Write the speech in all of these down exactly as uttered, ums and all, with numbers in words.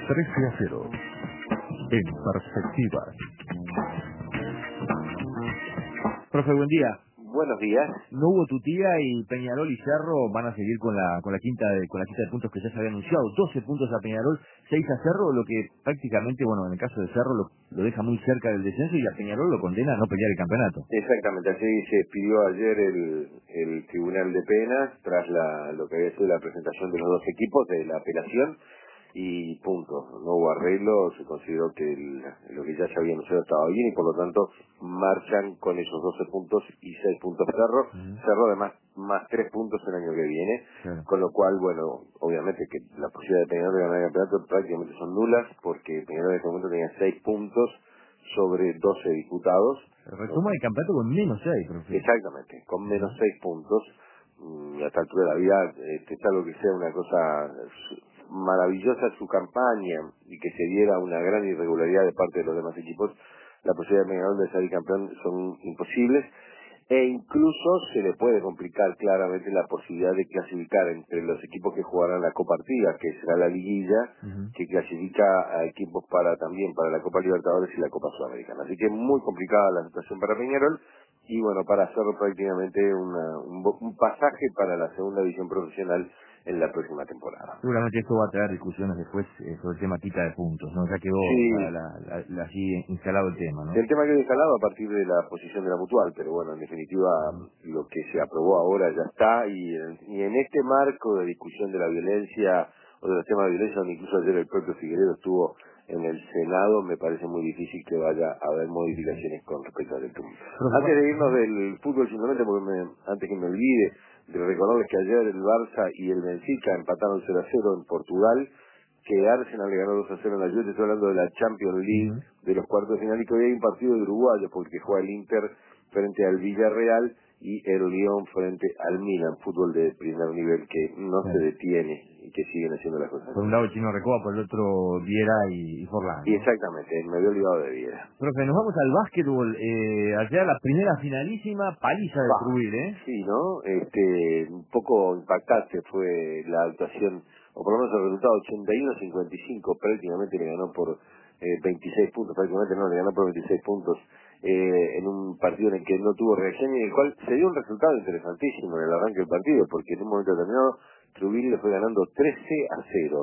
trece a cero. En perspectiva. Profe, buen día. Buenos días. No hubo Tutía y Peñarol y Cerro van a seguir con la con la quinta de, con la quinta de puntos que ya se había anunciado. doce puntos a Peñarol, seis a Cerro, lo que prácticamente, bueno, en el caso de Cerro lo, lo deja muy cerca del descenso y a Peñarol lo condena a no pelear el campeonato. Exactamente, así se pidió ayer el, el Tribunal de Penas tras la, lo que había sido la presentación de los dos equipos de la apelación y punto, no hubo arreglo, se consideró que el, lo que ya se había anunciado estaba bien y por lo tanto marchan con esos doce puntos y seis puntos Cerro, Uh-huh. Cerro además más tres puntos el año que viene, Claro. con lo cual, bueno, obviamente que la posibilidad de Peñarol de ganar el campeonato prácticamente son nulas porque Peñarol en este momento tenía seis puntos sobre doce disputados. Retoma el campeonato con menos seis, profe. Exactamente, con menos seis puntos. Y a esta altura de la vida, este, salvo que sea una cosa maravillosa su campaña y que se diera una gran irregularidad de parte de los demás equipos, la posibilidad de Peñarol de salir campeón son imposibles. E incluso se le puede complicar claramente la posibilidad de clasificar entre los equipos que jugarán la Copa Artigas, que será la liguilla, Uh-huh. que clasifica a equipos para también para la Copa Libertadores y la Copa Sudamericana. Así que es muy complicada la situación para Peñarol y bueno, para hacerlo prácticamente una, un, un pasaje para la segunda división profesional en la próxima temporada. Seguramente esto va a traer discusiones después eh, sobre el tema quita de puntos, ¿no? Ya quedó la, Sí, la, la, la- así instalado el tema, ¿no? el tema quedó instalado a partir de la posición de la mutual, pero bueno, en definitiva lo que se aprobó ahora ya está y en, y en este marco de discusión de la violencia o de los temas de violencia, donde incluso ayer el propio Figueiredo estuvo en el Senado, me parece muy difícil que vaya a haber modificaciones con respecto al tema. Antes de irnos del fútbol, simplemente porque me, antes que me olvide, de recordarles que ayer el Barça y el Benfica empataron cero a cero en Portugal, que Arsenal le ganó dos a cero en la Juve, estoy hablando de la Champions League, Uh-huh. de los cuartos de final, y que hoy hay un partido de uruguayos, porque juega el Inter frente al Villarreal y el Lyon frente al Milan, fútbol de primer nivel que no Sí. se detiene y que siguen haciendo las cosas Por un bien. lado Chino Recoba, por el otro Viera y, y Forlán, Y ¿no? exactamente, me había olvidado de Viera. Profe, nos vamos al básquetbol. Eh, ayer la primera finalísima paliza de Bah, Trujillo, ¿eh? sí, ¿no? Este, un poco impactante fue la actuación, o por lo menos el resultado ochenta y uno a cincuenta y cinco, prácticamente le ganó por eh, veintiséis puntos, prácticamente no, le ganó por veintiséis puntos eh, en un partido en el que no tuvo reacción y en el cual se dio un resultado interesantísimo en el arranque del partido, porque en un momento determinado Trujillo le fue ganando trece a cero.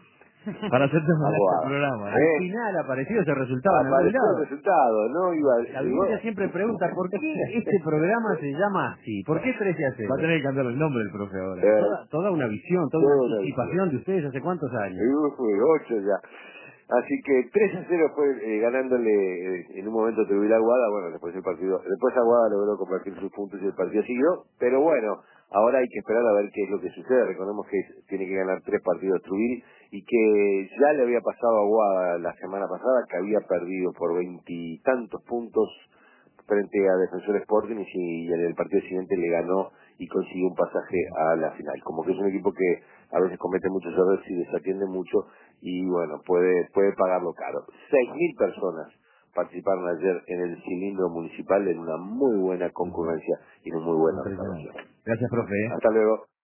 Para hacerte mal este Aguada. programa, ¿no? Al ¿Eh? final apareció ese resultado en algún Apareció el lado. resultado, ¿no? Iba, La llegó, audiencia siempre pregunta, ¿por qué este programa se llama así? ¿Por qué trece a cero? Va a tener que cambiar el nombre el profe ahora. eh, Toda, toda una visión, toda toda una una visión. anticipación de ustedes hace cuántos años. El fue ocho ya. Así que tres a cero fue eh, ganándole eh, en un momento Trujillo a Aguada, bueno, después el partido, después Aguada logró convertir sus puntos y el partido siguió, pero bueno, ahora hay que esperar a ver qué es lo que sucede. Recordemos que es- tiene que ganar tres partidos Trujillo y que ya le había pasado a Aguada la semana pasada, que había perdido por veintitantos puntos frente a Defensor Sporting y, si, y en el partido siguiente le ganó y consiguió un pasaje a la final. Como que es un equipo que a veces comete muchos errores y desatiende mucho y bueno, puede puede pagarlo caro. Seis mil personas participaron ayer en el cilindro municipal en una muy buena concurrencia y en un muy buena Impresionante. recaudación. Gracias, profe. ¿eh? Hasta luego.